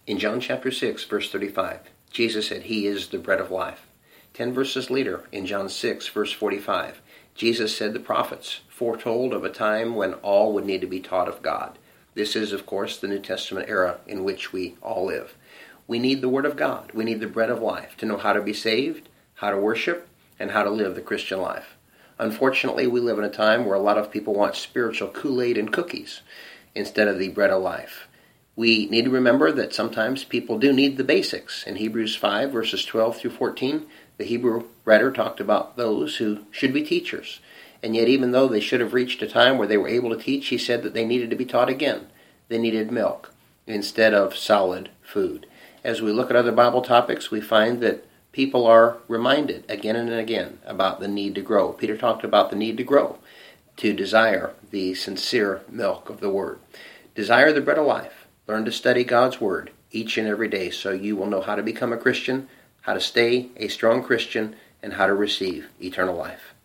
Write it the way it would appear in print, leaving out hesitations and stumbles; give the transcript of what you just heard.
In John chapter 6, verse 35, Jesus said he is the bread of life. 10 verses later, in John 6, verse 45, Jesus said the prophets foretold of a time when all would need to be taught of God. This is, of course, the New Testament era in which we all live. We need the Word of God. We need the bread of life to know how to be saved, how to worship, and how to live the Christian life. Unfortunately, we live in a time where a lot of people want spiritual Kool-Aid and cookies instead of the bread of life. We need to remember that sometimes people do need the basics. In Hebrews 5, verses 12 through 14, the Hebrew writer talked about those who should be teachers. And yet, even though they should have reached a time where they were able to teach, he said that they needed to be taught again. They needed milk instead of solid food. As we look at other Bible topics, we find that people are reminded again and again about the need to grow. Peter talked about the need to grow, to desire the sincere milk of the Word. Desire the bread of life. Learn to study God's Word each and every day so you will know how to become a Christian, how to stay a strong Christian, and how to receive eternal life.